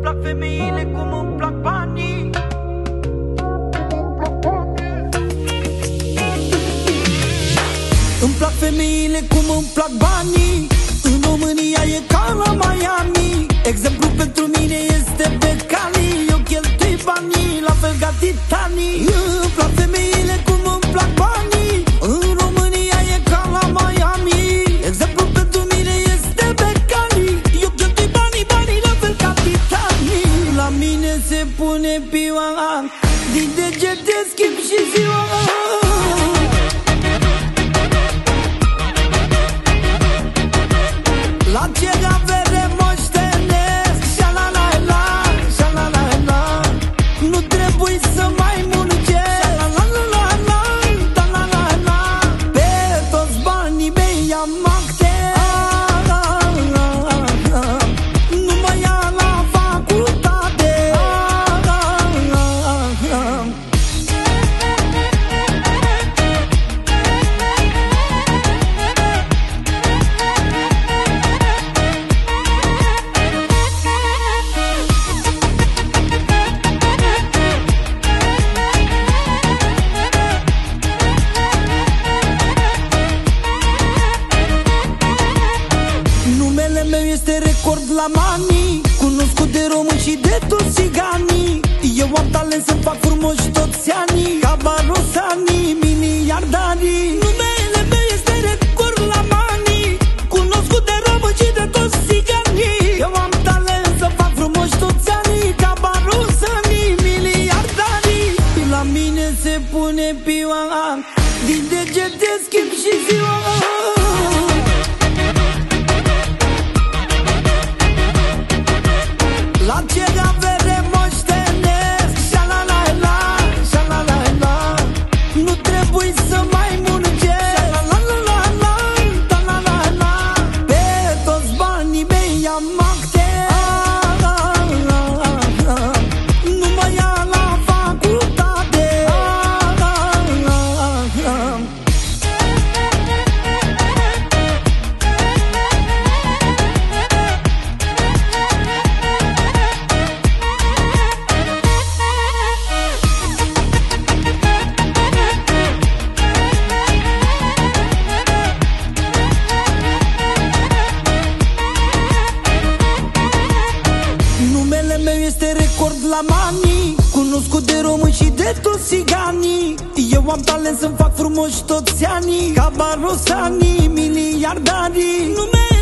plac femeile cum îmi plac banii. Îmi plac femeile cum îmi plac banii. În România e ca la Miami. Exemplu pentru mine este Becali. Eu cheltui banii la fel ca Titanic. Îmi plac femeile cum îmi plac banii. În România e ca la Miami. Exemplu pentru mine este Becali. Eu cheltui banii la fel ca Titanic. La mine se pune piua, din degete schimb și ziua. La ce avere moștenesc, șa-la-la-la, șa-la-la-la. Nu trebuie să mai muncesc, șa-la-la-la-la, da-la-la-la. Pe toți banii mei am acte. Nu mă ia la facultate. Numele meu este record la manii, cunoscut de români și de toți țiganii. Eu am talent să-mi fac frumoși toți anii, ca Barosanii, miliardarii. Numele meu este record la manii, cunoscut de români și de toți țiganii. Eu am talent să fac frumoși toți anii, ca Barosanii, miliardarii. La mine se pune piua, din degete schimb și ziua. La ce avere moștenesc, șa-la-la-la, șa-la-la-la. Nu trebuie să mai muncesc, șa-la-la-la-la, da-la-la-la. Pe toți banii mei am acte. Nu mă ia la facultate. Numele meu este record la manii, cunoscut de români și de toți țiganii. Eu am talent să-mi fac frumoși toți anii, ca Barosanii, miliardarii.